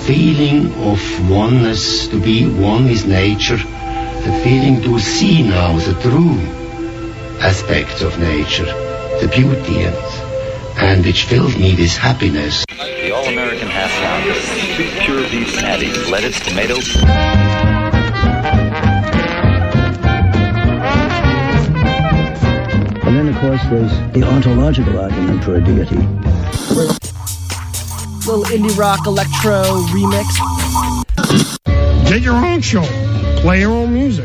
feeling of oneness, to be one with nature, the feeling to see now the true aspects of nature, the beauty, and which filled me with happiness. The All-American Half Pounder, 2 pure beef patties, lettuce, tomato. And then, of course, there's the ontological argument for a deity. Little indie rock electro remix. Get your own show. Play your own music.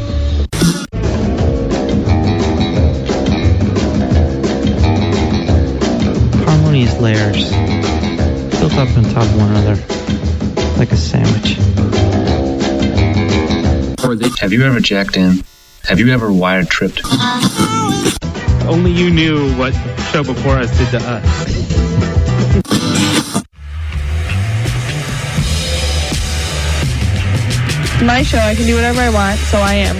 Harmonious layers built up on top of one another like a sandwich. Have you ever jacked in? Have you ever wired tripped? Only you knew what Show Before Us did to us. My show, I can do whatever I want, so I am.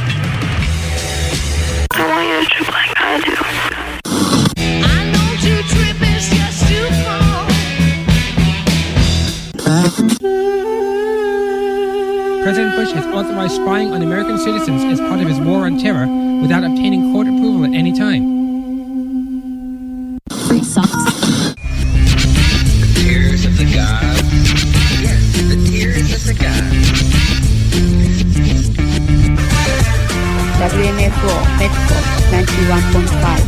I want you to trip like I do. I know to trip is just to fall. President Bush has authorized spying on American citizens as part of his war on terror without obtaining court approval at any time. Free socks. The tears of the gods. Yes, the tears of the gods. WNFO, Metro, 91.5.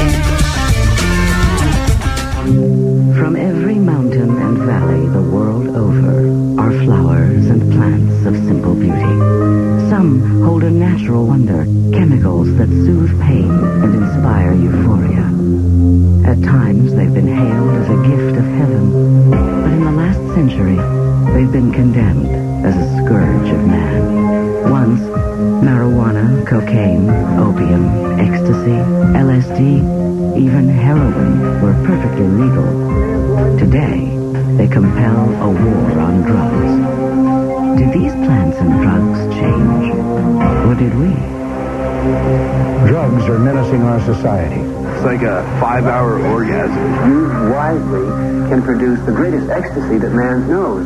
From every mountain and valley the world over are flowers and plants of simple beauty. Some hold a natural wonder, chemicals that soothe pain and inspire euphoria. At times they've been hailed as a gift of heaven, but in the last century they've been condemned as a scourge of man. Once, marijuana, cocaine, opium, ecstasy, LSD, even heroin were perfectly legal. Today, they compel a war on drugs. Did these plants and drugs change? Or did we? Drugs are menacing our society. It's like a 5-hour orgasm. Used wisely can produce the greatest ecstasy that man knows.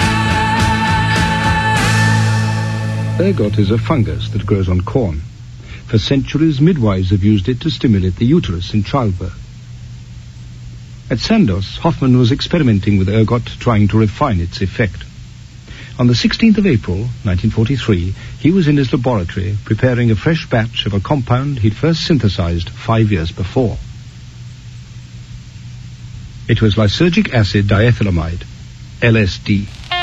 Ergot is a fungus that grows on corn. For centuries, midwives have used it to stimulate the uterus in childbirth. At Sandoz, Hoffman was experimenting with ergot, trying to refine its effect. On the 16th of April, 1943, he was in his laboratory preparing a fresh batch of a compound he'd first synthesized 5 years before. It was lysergic acid diethylamide, LSD.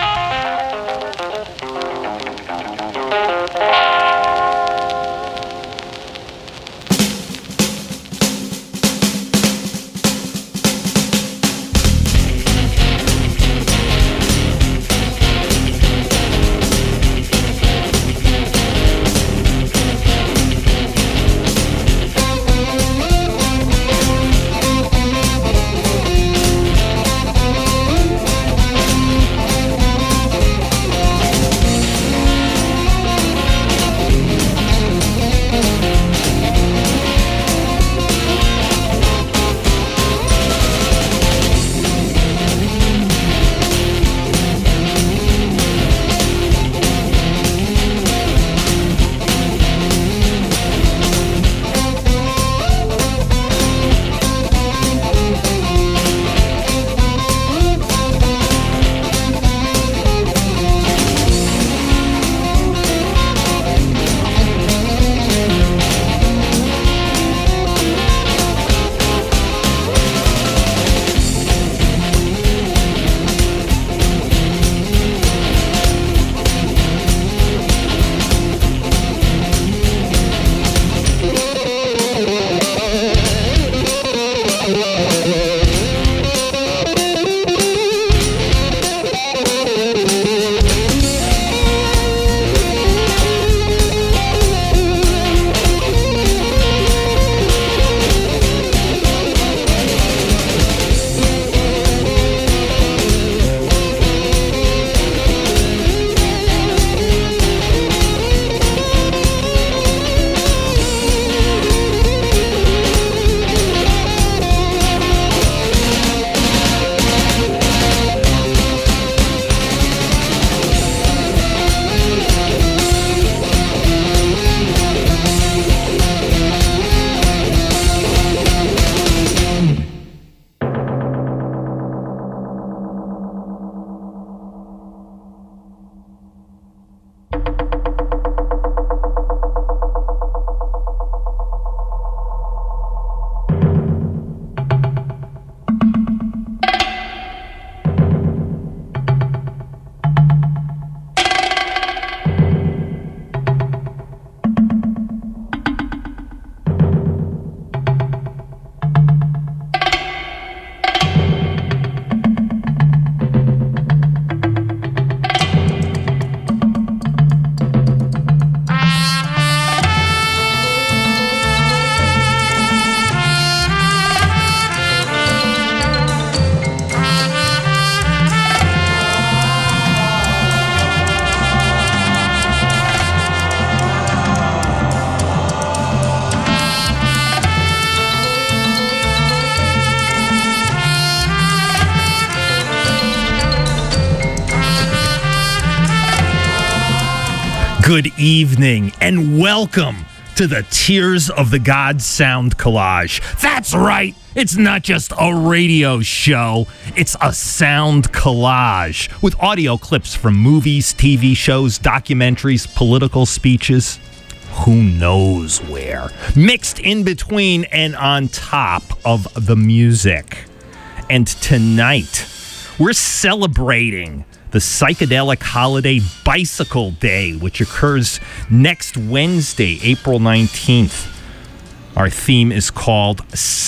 Good evening and welcome to the Tears of the Gods Sound Collage. That's right, it's not just a radio show, it's a sound collage with audio clips from movies, TV shows, documentaries, political speeches, who knows where, mixed in between and on top of the music. And tonight, we're celebrating the psychedelic holiday Bicycle Day, which occurs next Wednesday, April 19th. Our theme is called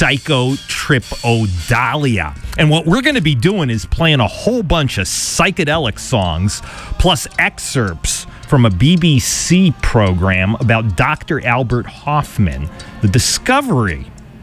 Psychotripodalia. And what we're going to be doing is playing a whole bunch of psychedelic songs, plus excerpts from a BBC program about Dr. Albert Hofmann, the discoverer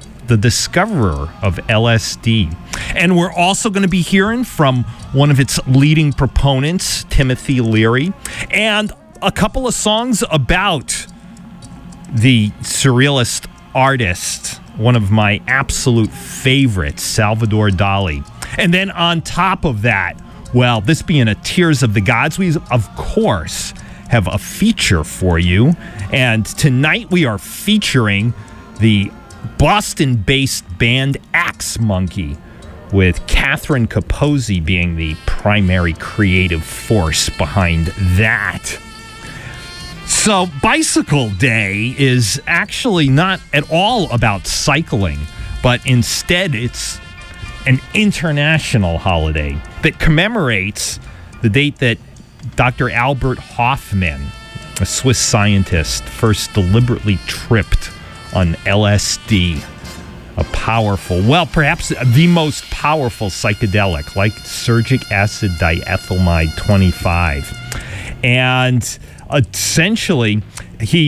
of LSD. And we're also going to be hearing from one of its leading proponents, Timothy Leary, and a couple of songs about the surrealist artist, one of my absolute favorites, Salvador Dali. And then on top of that, well, this being a Tears of the Gods, we, of course, have a feature for you. And tonight we are featuring the Boston-based band Axe Monkey, with Catherine Capozzi being the primary creative force behind that. So Bicycle Day is actually not at all about cycling, but instead it's an international holiday that commemorates the date that Dr. Albert Hofmann, a Swiss scientist, first deliberately tripped on LSD, a powerful, well, perhaps the most powerful psychedelic, like lysergic acid diethylmide 25. And essentially, he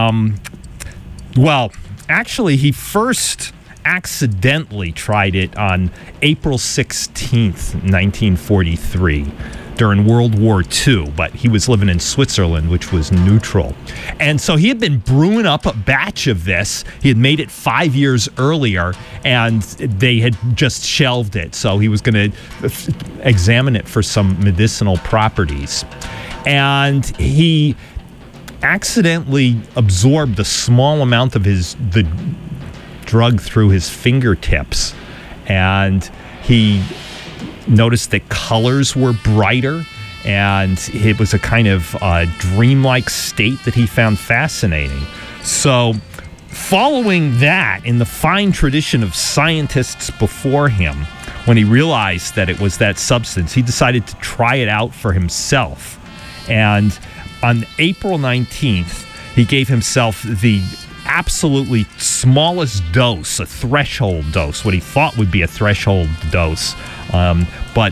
first accidentally tried it on April 16th, 1943, during World War II, but he was living in Switzerland, which was neutral. And so he had been brewing up a batch of this. He had made it 5 years earlier, and they had just shelved it. So he was going to examine it for some medicinal properties. And he accidentally absorbed a small amount of the drug through his fingertips, and he noticed that colors were brighter, and it was a kind of dreamlike state that he found fascinating. So following that, in the fine tradition of scientists before him, when he realized that it was that substance, he decided to try it out for himself. And on April 19th, he gave himself the absolutely smallest dose, a threshold dose, what he thought would be a threshold dose. But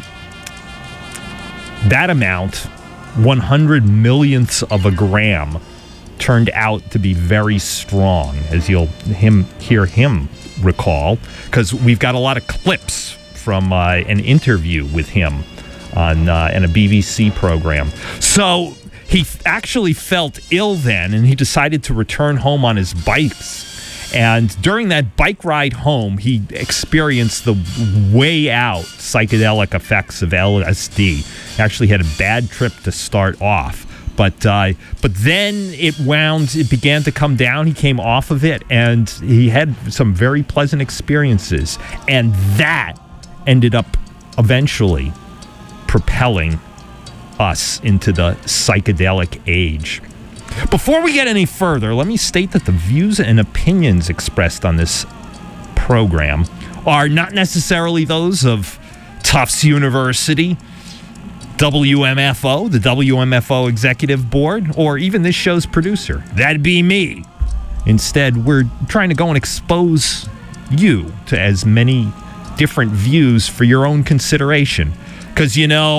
that amount, 100 millionths of a gram, turned out to be very strong, as you'll hear him recall, because we've got a lot of clips from an interview with him on in a BBC program. So he actually felt ill then, and he decided to return home on his bikes. And during that bike ride home, he experienced the way out psychedelic effects of LSD. He actually had a bad trip to start off. But then it began to come down. He came off of it, and he had some very pleasant experiences. And that ended up eventually propelling us into the psychedelic age. Before we get any further, let me state that the views and opinions expressed on this program are not necessarily those of Tufts University, WMFO, the WMFO Executive Board, or even this show's producer. That'd be me. Instead, we're trying to go and expose you to as many different views for your own consideration. Because,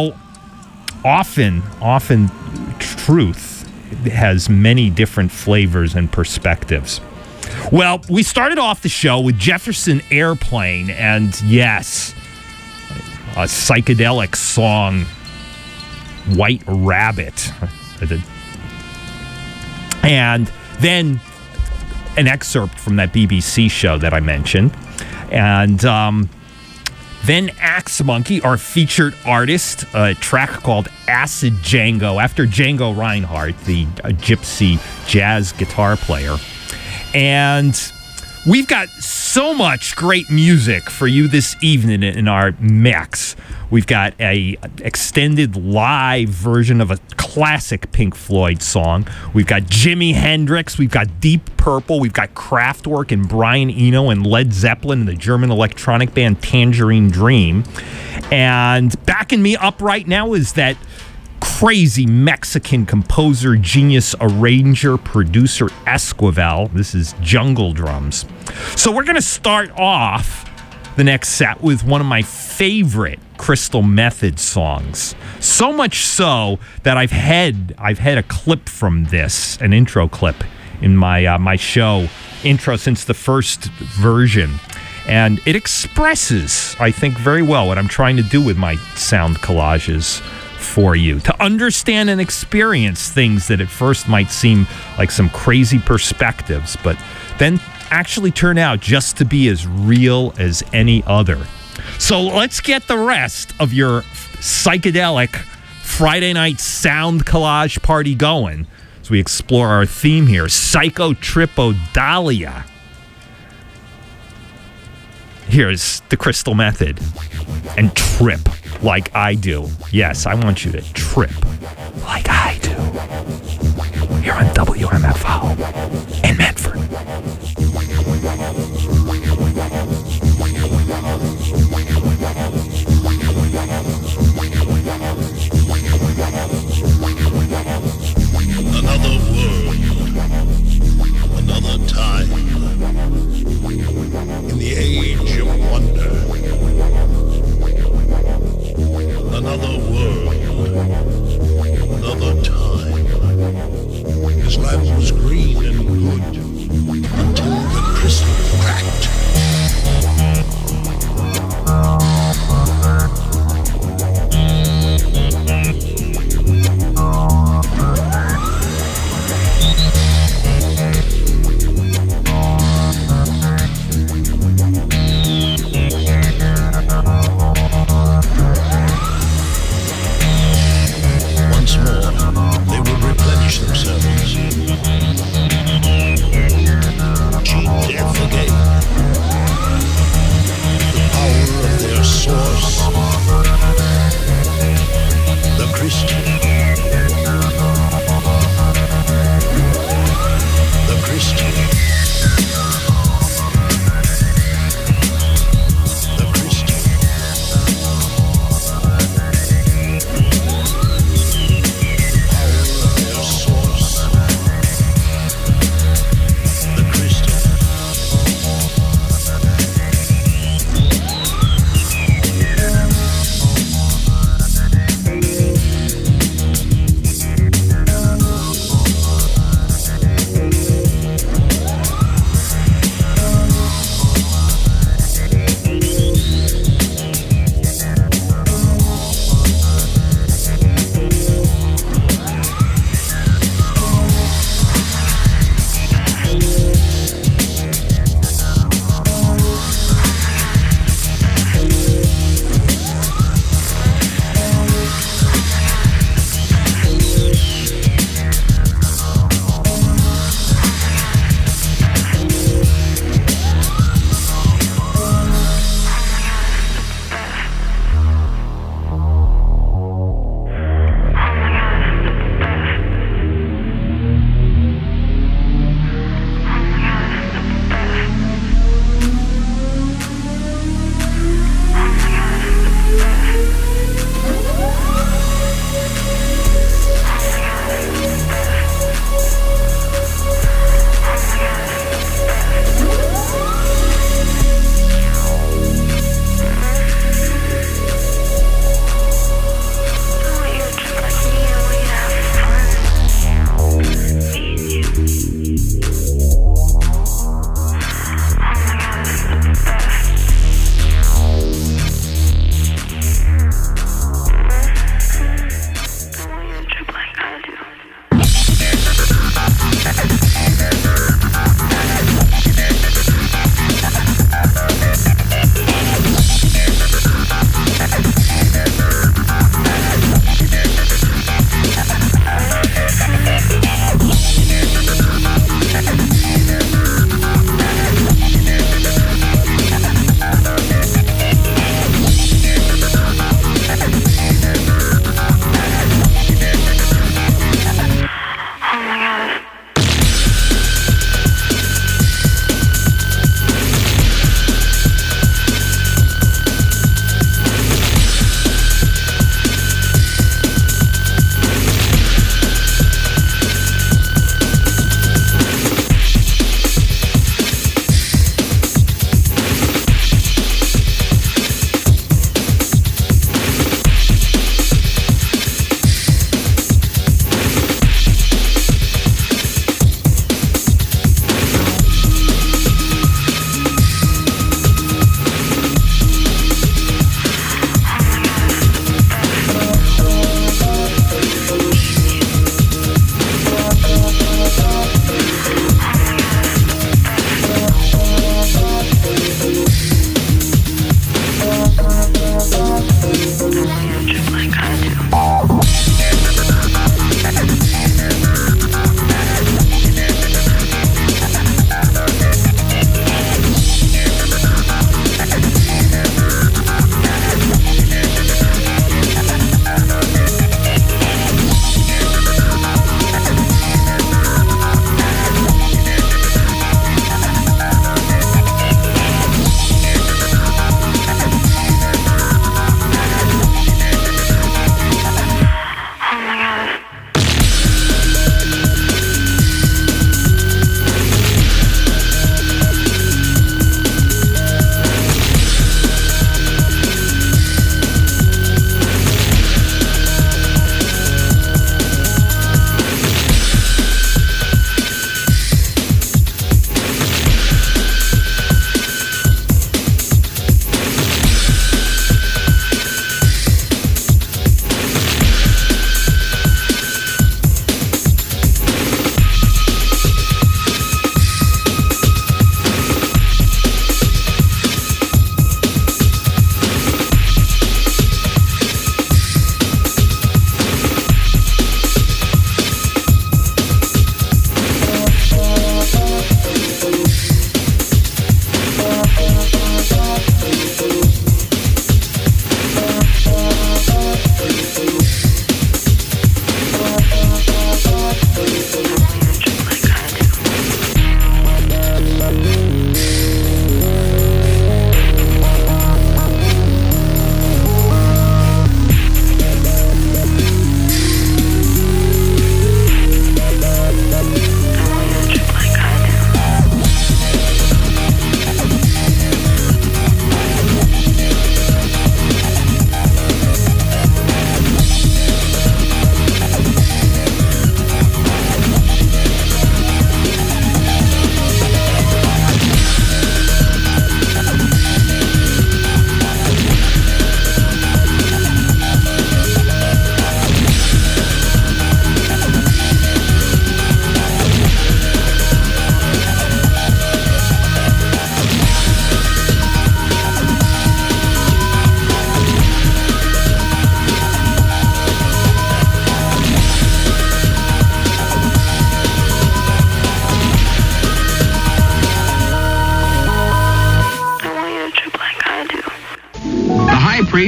often truth has many different flavors and perspectives. Well, we started off the show with Jefferson Airplane and, yes, a psychedelic song, White Rabbit. And then an excerpt from that BBC show that I mentioned. And then Axe Monkey, our featured artist, a track called Acid Django, after Django Reinhardt, the gypsy jazz guitar player. And we've got so much great music for you this evening in our mix. We've got a extended live version of a classic Pink Floyd song. We've got Jimi Hendrix. We've got Deep Purple. We've got Kraftwerk and Brian Eno and Led Zeppelin and the German electronic band Tangerine Dream. And backing me up right now is that crazy Mexican composer, genius, arranger, producer Esquivel. This is Jungle Drums. So we're going to start off the next set with one of my favorite Crystal Method songs. So much so that I've had a clip from this, an intro clip in my show intro since the first version. And it expresses, I think, very well what I'm trying to do with my sound collages for you, to understand and experience things that at first might seem like some crazy perspectives, but then actually turn out just to be as real as any other. So let's get the rest of your psychedelic Friday night sound collage party going as we explore our theme here, Psychotripodalia. Here's the Crystal Method. And trip like I do. Yes, I want you to trip like I do. Here on WMFO in Medford. Another world, another time, in the age of wonder. Another world, another time. His land was green and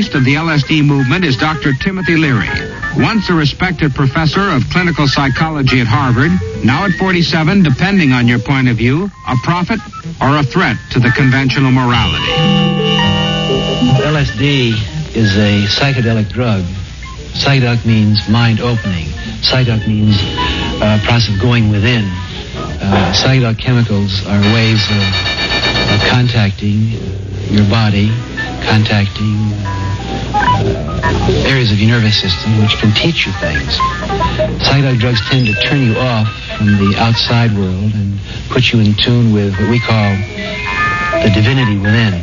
host of the LSD movement is Dr. Timothy Leary. Once a respected professor of clinical psychology at Harvard, now at 47, depending on your point of view, a prophet or a threat to the conventional morality. LSD is a psychedelic drug. Psychedelic means mind opening. Psychedelic means process of going within. Psychedelic chemicals are ways of contacting your body, contacting areas of your nervous system which can teach you things. Psychedelic drugs tend to turn you off from the outside world and put you in tune with what we call the divinity within.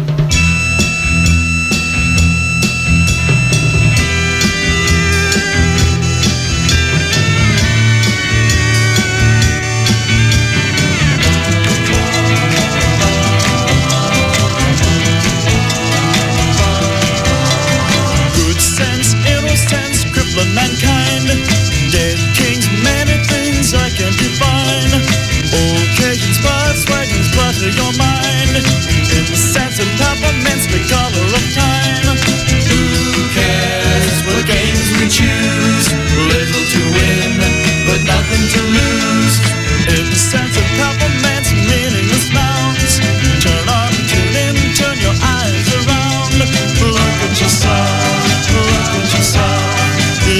Mankind, dead kings, many things I can define. Occasions, spots, wagons, flutter your mind. In the sense of peppermints, the color of time. Who cares what games we choose? Little to win, but nothing to lose. In the sense of peppermints, meaningless nouns. Turn on, tune in, turn your eyes around. Look at yourself, look at yourself. Yeah,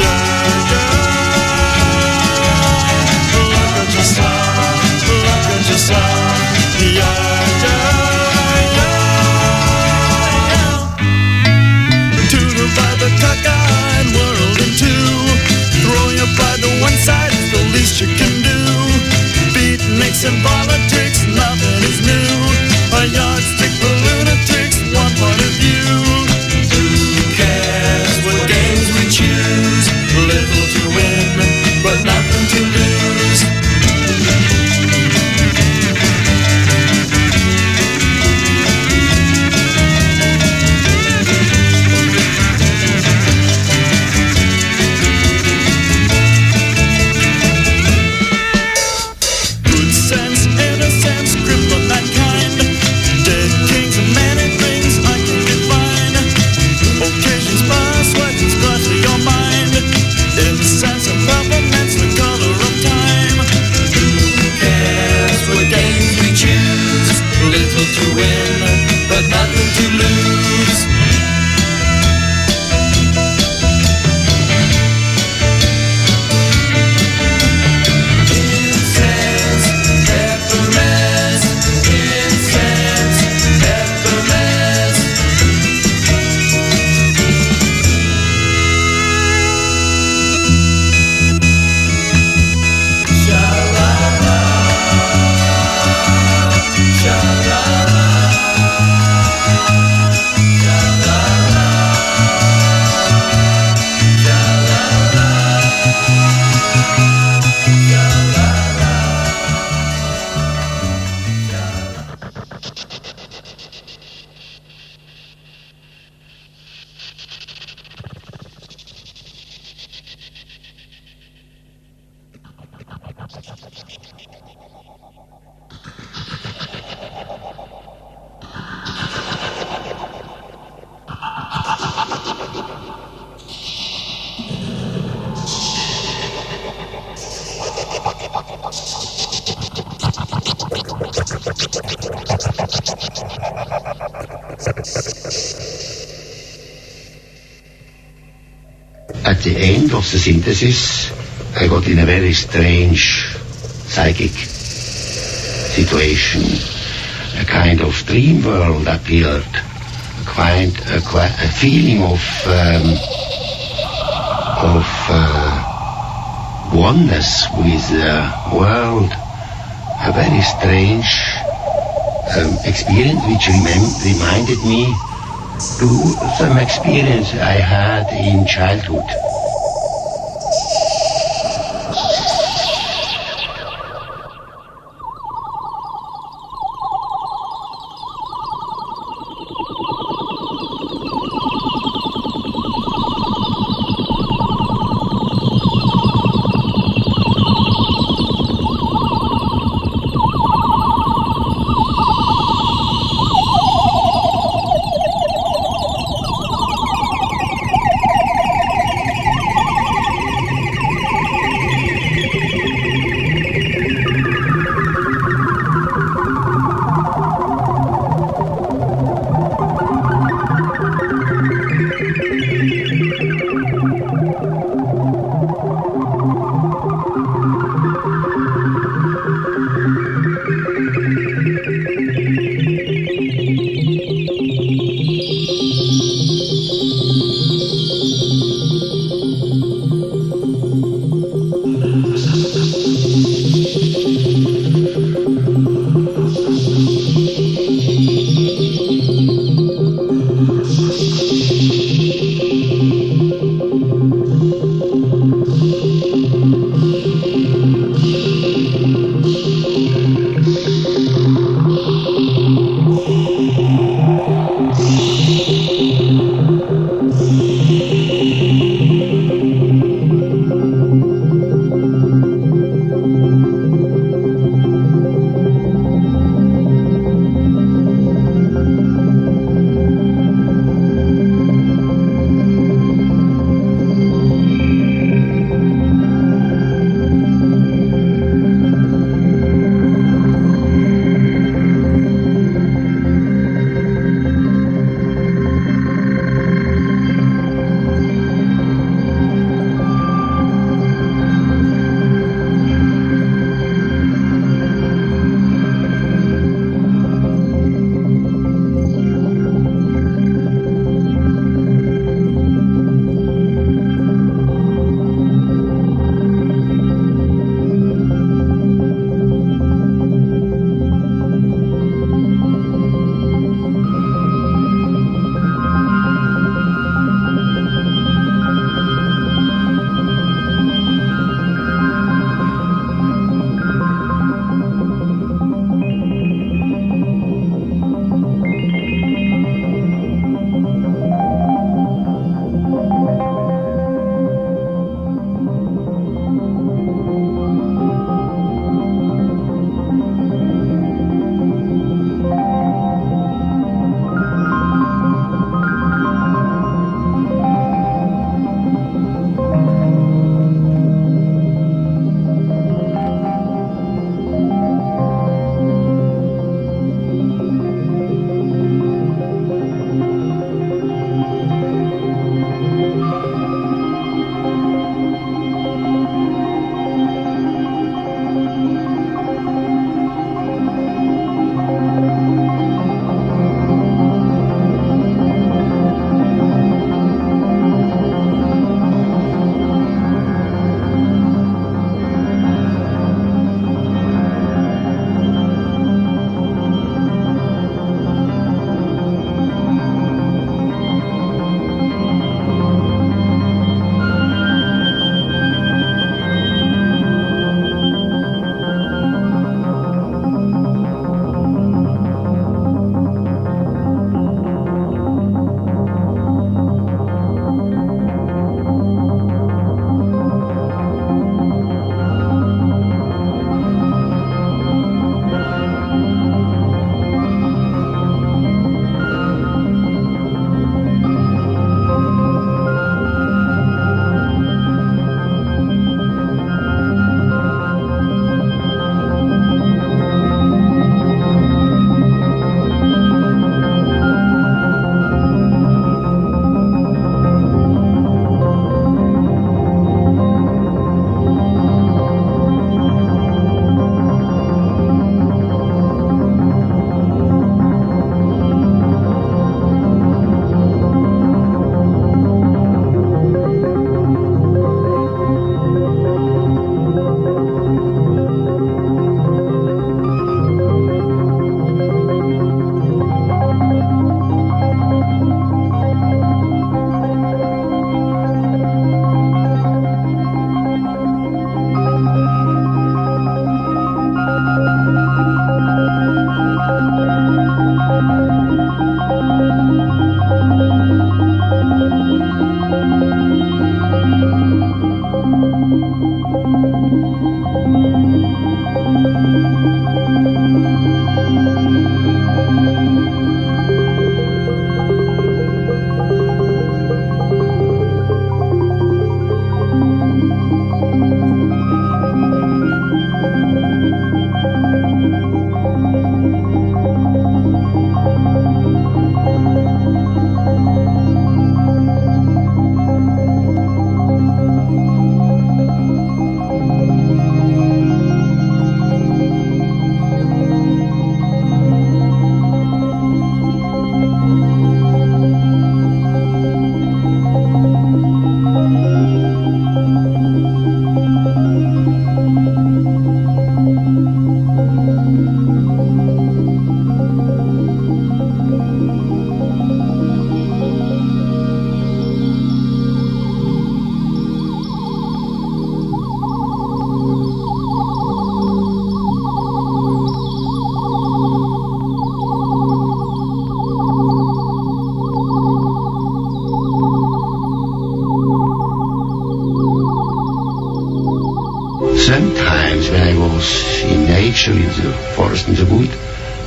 look at yourself, To divide the cockeyed world in two, throw your pride to one side is the least you can do. Beatniks and politics, nothing is new. A yardstick for lunatics, one point of view. Who cares what games we choose? Little to win, but nothing to lose. Good sense, innocence, cripple mankind. Dead kings and many things I can define. Occasions pass, legends clutter your mind. In the sense of peppermints, the color of time. Who cares what games we choose? Little to win, but nothing to lose. Incense, peppermints, incense, peppermints. At the end of the synthesis, I got in a very strange psychic situation. A kind of dream world appeared. A feeling of oneness with the world. A very strange experience which reminded me to some experience I had in childhood.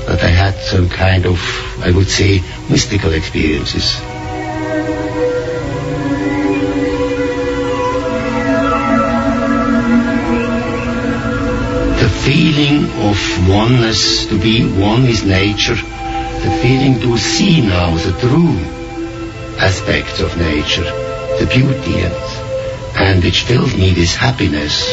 that I had some kind of, I would say, mystical experiences. The feeling of oneness, to be one with nature, the feeling to see now the true aspects of nature, the beauty, and which filled me with happiness.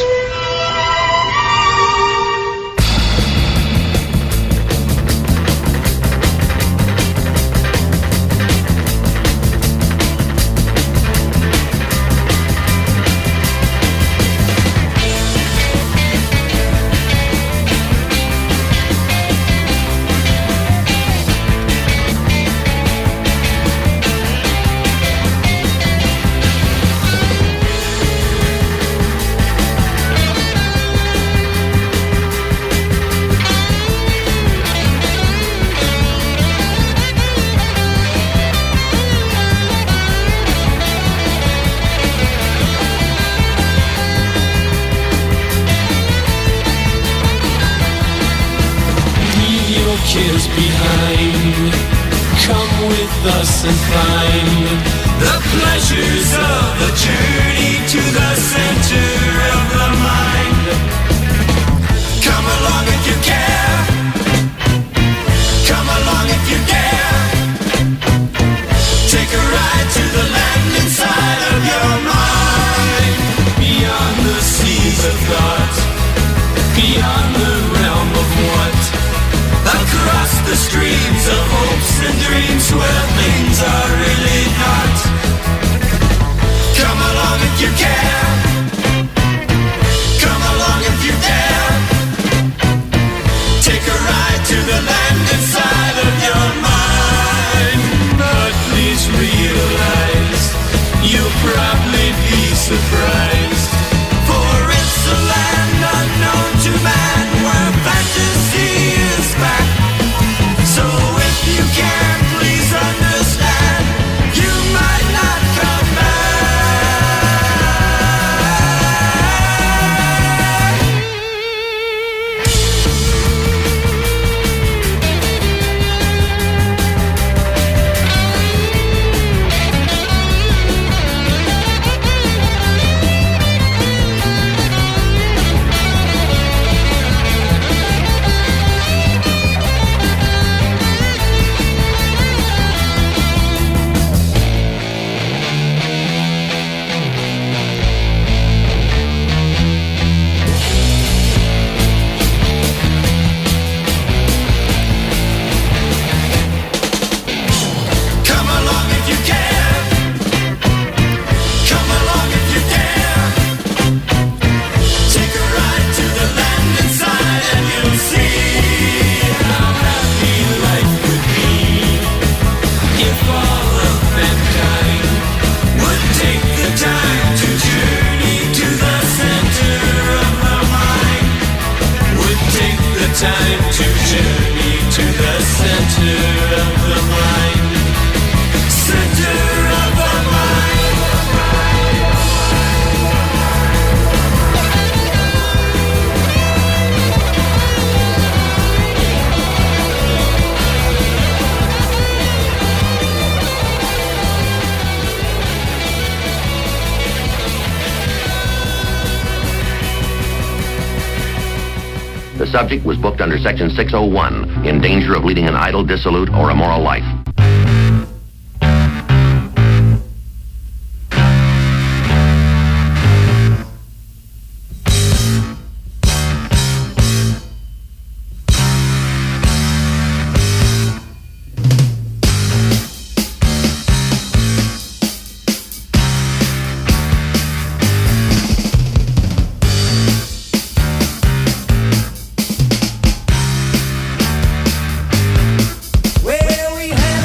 Kiss behind, come with us and find the pleasures of the journey to the center of the mind. Come along if you care, come along if you dare. Take a ride to the land inside of your mind, beyond the seas of thought, beyond the realm of what. Across the streams of hopes and dreams where things are really not. Come along if you care, come along if you dare. Take a ride to the land inside of your mind. But please realize you'll probably be surprised, for it's a land unknown to man where fantasy is back. So if you can, please understand, you might not come back. Time to journey to the center of the mind. Center of the mind. The subject was booked under Section 601, in danger of leading an idle, dissolute, or immoral life. Well, we had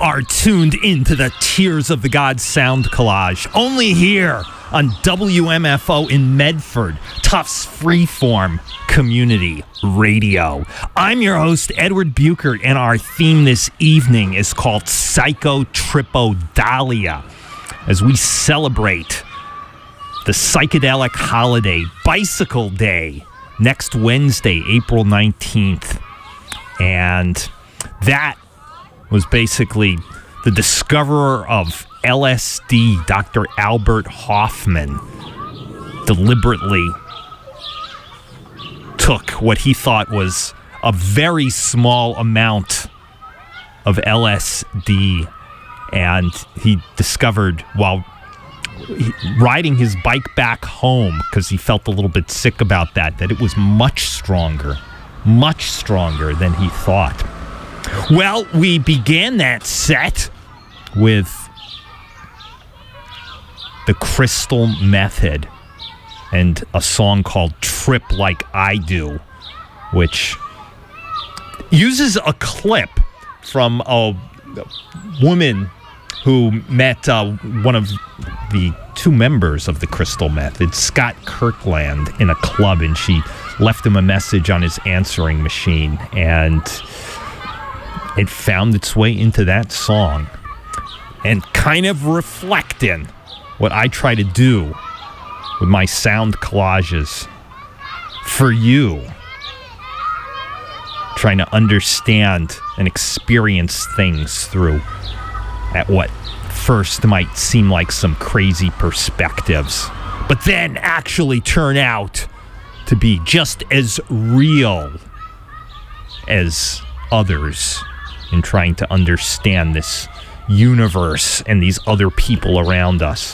are tuned into the Tears of the Gods Sound Collage, only here on WMFO in Medford, Tufts Freeform Community Radio. I'm your host, Edward Buchert, and our theme this evening is called Psychotripodalia, as we celebrate the psychedelic holiday, Bicycle Day, next Wednesday, April 19th. And that was basically the discoverer of LSD, Dr. Albert Hofmann, deliberately took what he thought was a very small amount of LSD, and he discovered while riding his bike back home, because he felt a little bit sick about that it was much stronger than he thought. Well, we began that set with the Crystal Method and a song called Trip Like I Do, which uses a clip from a woman who met one of the two members of the Crystal Method, Scott Kirkland, in a club, and she left him a message on his answering machine, and it found its way into that song, and kind of reflecting what I try to do with my sound collages for you, trying to understand and experience things through at what first might seem like some crazy perspectives, but then actually turn out to be just as real as others in trying to understand this universe and these other people around us.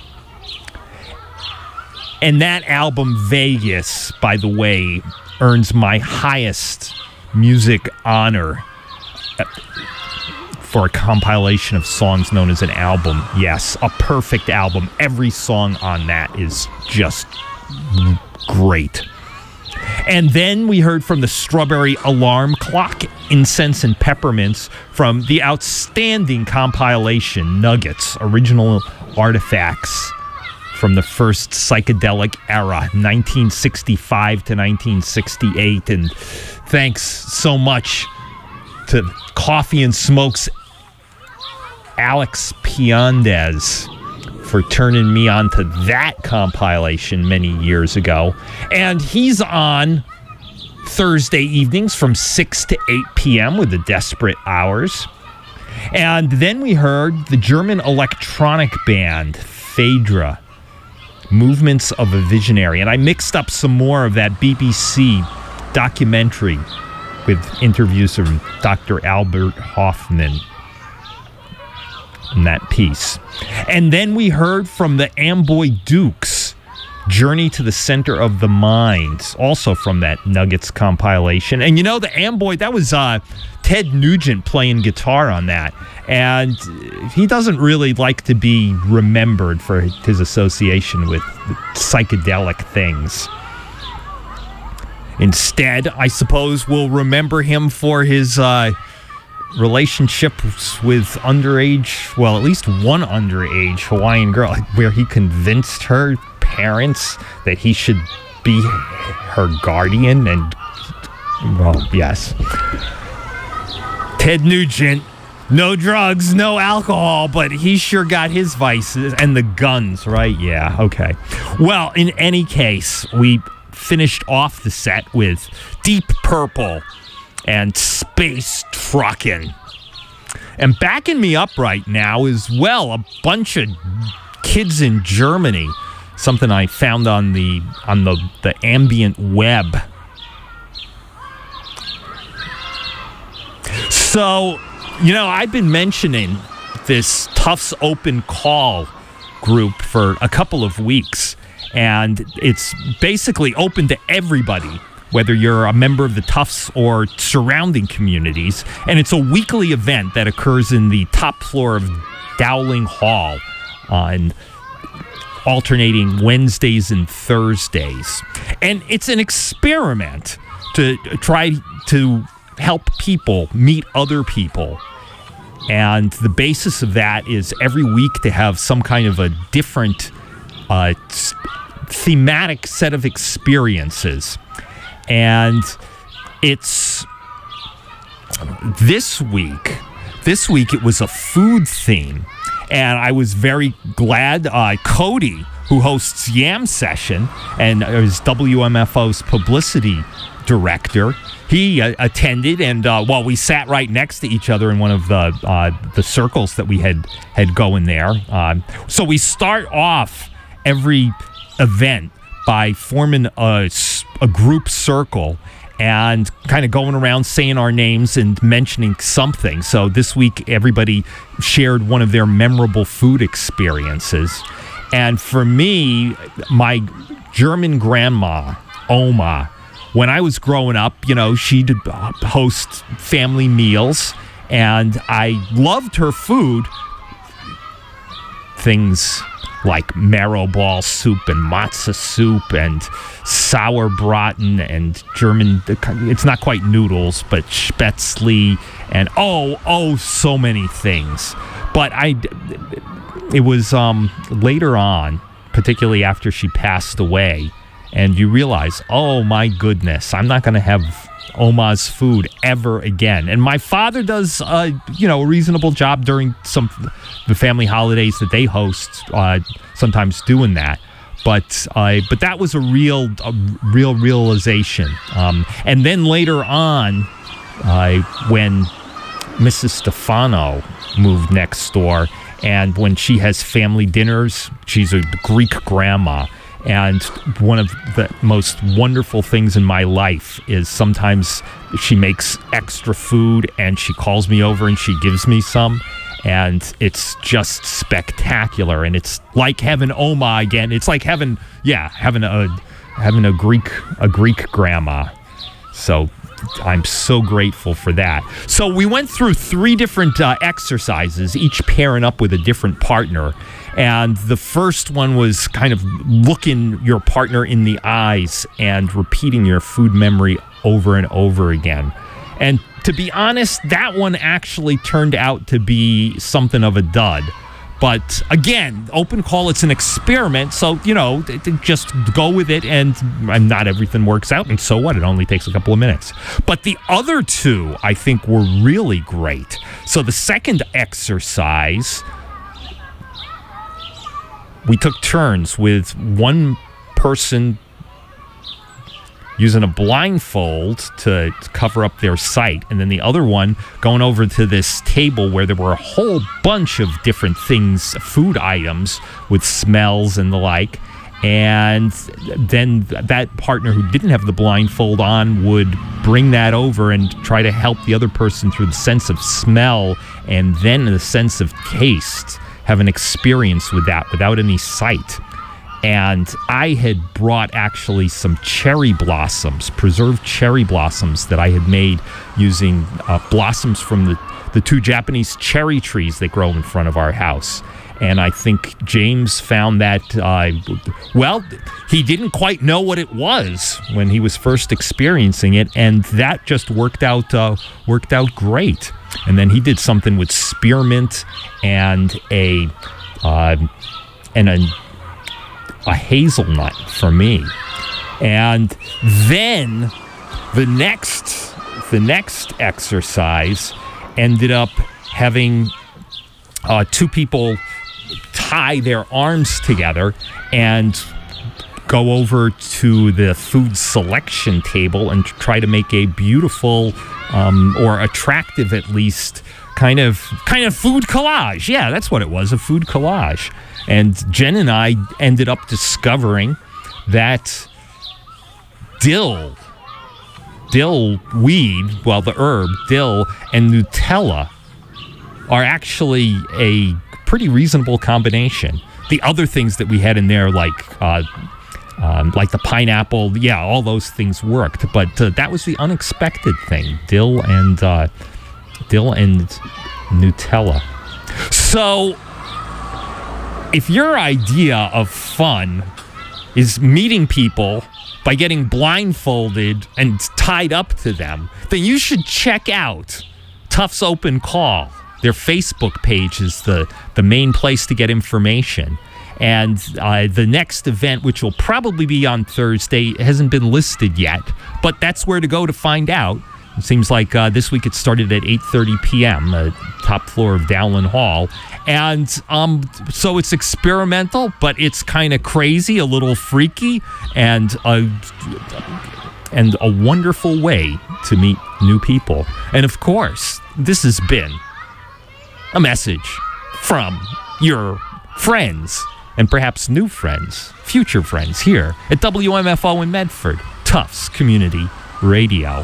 And that album, Vegas, by the way, earns my highest music honor for a compilation of songs known as an album. Yes, a perfect album. Every song on that is just great. And then we heard from the Strawberry Alarm Clock, Incense and Peppermints, from the outstanding compilation Nuggets, Original Artifacts from the first psychedelic era, 1965 to 1968. And thanks so much to Coffee and Smoke's Alex Piandez for turning me on to that compilation many years ago. And he's on Thursday evenings from 6 to 8 p.m. with the Desperate Hours. And then we heard the German electronic band Phaedra, Movements of a Visionary. And I mixed up some more of that BBC documentary with interviews from Dr. Albert Hofmann in that piece. And then we heard from the Amboy Dukes, Journey to the Center of the Mind, also from that Nuggets compilation. And you know, the Amboy, that was Ted Nugent playing guitar on that. And he doesn't really like to be remembered for his association with psychedelic things. Instead, I suppose we'll remember him for his relationships with underage, well, at least one underage Hawaiian girl, where he convinced her parents that he should be her guardian. And, well, yes. Ted Nugent, no drugs, no alcohol, but he sure got his vices and the guns, right? Yeah, okay. Well, in any case, we finished off the set with Deep Purple and Space Truckin'. And backing me up right now is, well, a bunch of kids in Germany, something I found on the ambient web. So, you know, I've been mentioning this Tufts Open Call group for a couple of weeks, and it's basically open to everybody, whether you're a member of the Tufts or surrounding communities. And it's a weekly event that occurs in the top floor of Dowling Hall on alternating Wednesdays and Thursdays. And it's an experiment to try to help people meet other people And the basis of that is every week to have some kind of a different thematic set of experiences. And it's this week it was a food theme. And I was very glad Cody, who hosts Yam Session and is WMFO's publicity director, he attended, and we sat right next to each other in one of the circles that we had going there. So we start off every event by forming a group circle and kind of going around saying our names and mentioning something. So this week, everybody shared one of their memorable food experiences. And for me, my German grandma, Oma, when I was growing up, she'd host family meals, and I loved her food. Things like marrow ball soup and matzo soup and sauerbraten and German, it's not quite noodles, but spätzle and so many things. But it was later on, particularly after she passed away, and you realize, oh my goodness, I'm not going to have Oma's food ever again. And my father does, a reasonable job during the family holidays that they host, sometimes doing that. But that was a real realization. And then later on, when Mrs. Stefano moved next door, and when she has family dinners, she's a Greek grandma. And one of the most wonderful things in my life is sometimes she makes extra food and she calls me over and she gives me some. And it's just spectacular. And it's like having Oma again. It's like having a Greek grandma. So I'm so grateful for that. So we went through 3 different exercises, each pairing up with a different partner. And the first one was kind of looking your partner in the eyes and repeating your food memory over and over again. And to be honest, that one actually turned out to be something of a dud. But again, open call, it's an experiment. So, just go with it, and not everything works out. And so what? It only takes a couple of minutes. But the other 2, I think, were really great. So the second exercise, we took turns with one person using a blindfold to cover up their sight, and then the other one going over to this table where there were a whole bunch of different things, food items with smells and the like. And then that partner who didn't have the blindfold on would bring that over and try to help the other person through the sense of smell and then the sense of taste, have an experience with that without any sight. And I had brought actually some cherry blossoms, preserved cherry blossoms that I had made using blossoms from the 2 Japanese cherry trees that grow in front of our house. And I think James found that, he didn't quite know what it was when he was first experiencing it, and that just worked out great. And then he did something with spearmint and a hazelnut for me. And then the next exercise ended up having 2 people tie their arms together and go over to the food selection table and try to make a beautiful or attractive, at least, kind of food collage. Yeah, that's what it was, a food collage. And Jen and I ended up discovering that dill weed, the herb, dill, and Nutella are actually a pretty reasonable combination. The other things that we had in there, like the pineapple, all those things worked. But that was the unexpected thing, dill and Nutella. So if your idea of fun is meeting people by getting blindfolded and tied up to them, then you should check out Tufts Open Call. Their Facebook page is the main place to get information. And the next event, which will probably be on Thursday, hasn't been listed yet, but that's where to go to find out. It seems like this week it started at 8:30 p.m., the top floor of Dowling Hall. And so it's experimental, but it's kind of crazy, a little freaky, and a wonderful way to meet new people. And of course, this has been a message from your friends, and perhaps new friends, future friends here at WMFO in Medford, Tufts Community Radio.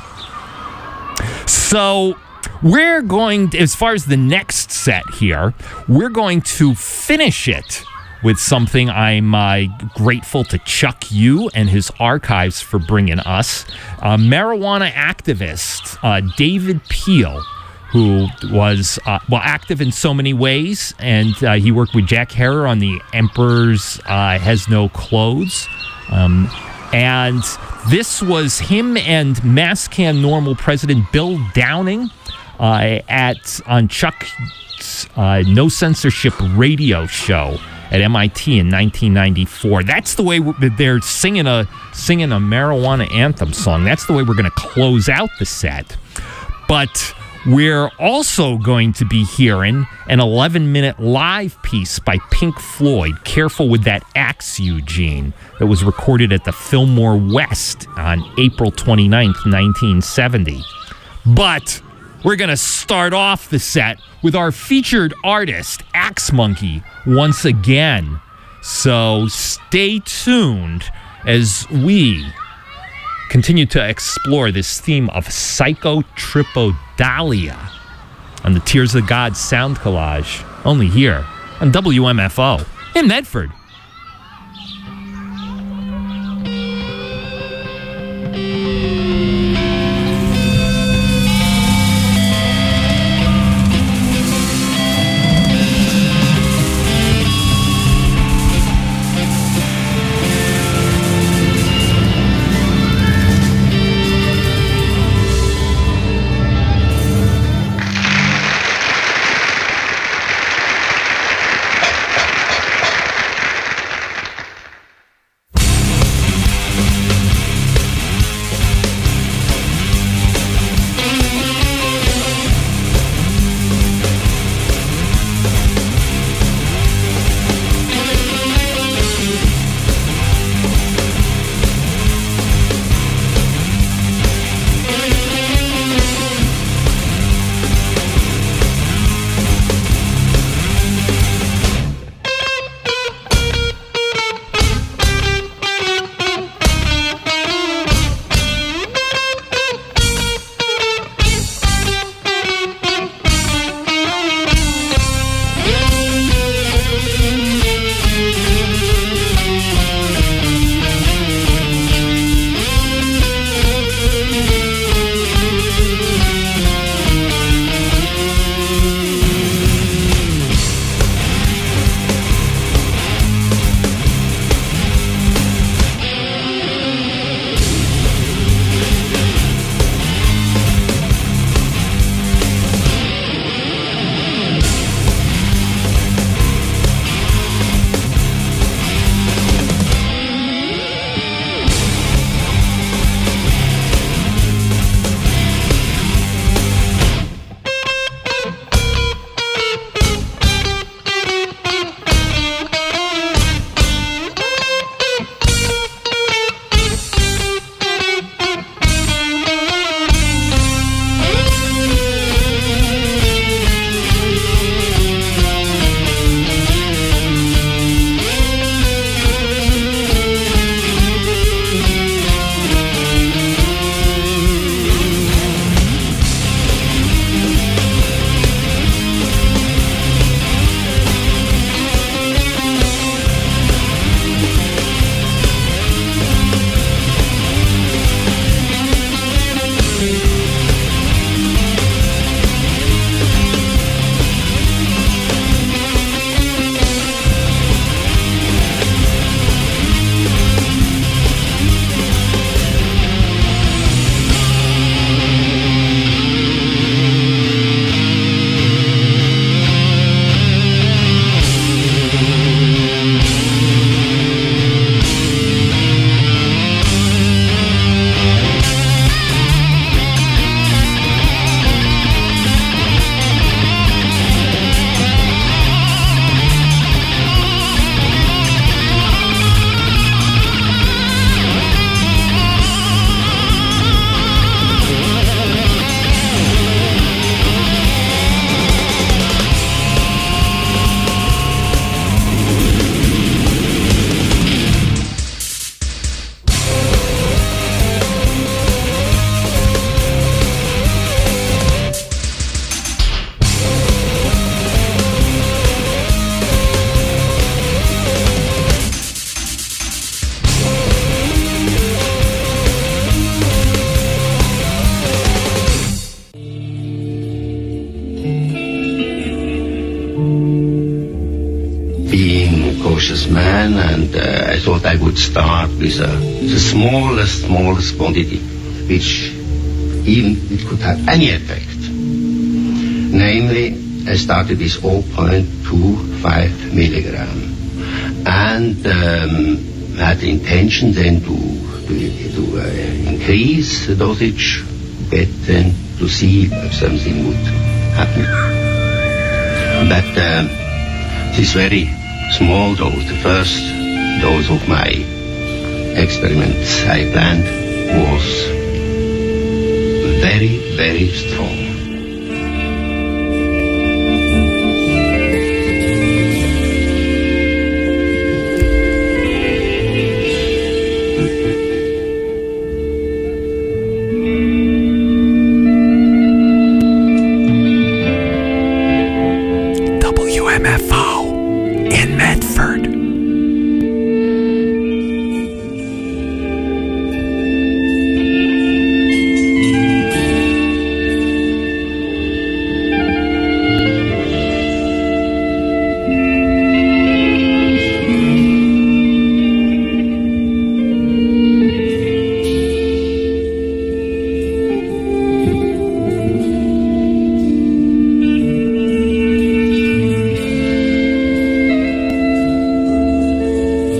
So we're going to, as far as the next set here, we're going to finish it with something I'm grateful to Chuck Yu and his archives for bringing us. Marijuana activist David Peel, who was active in so many ways, and he worked with Jack Herer on The Emperor's Has No Clothes. And this was him and Masscan Normal President Bill Downing on Chuck's No Censorship radio show at MIT in 1994. That's the way they're singing a marijuana anthem song. That's the way we're going to close out the set. But we're also going to be hearing an 11-minute live piece by Pink Floyd, Careful with That Axe, Eugene, that was recorded at the Fillmore West on April 29th, 1970. But we're going to start off the set with our featured artist, Axe Monkey, once again. So stay tuned as we continue to explore this theme of psychotripodalia on the Tears of God Sound Collage, only here on WMFO in Medford. man, and I thought I would start with the smallest quantity, which even it could have any effect. Namely, I started with 0.25 milligram, and had the intention then to increase the dosage, but then to see if something would happen. But this very small dose, the first dose of my experiments I planned, was very, very strong.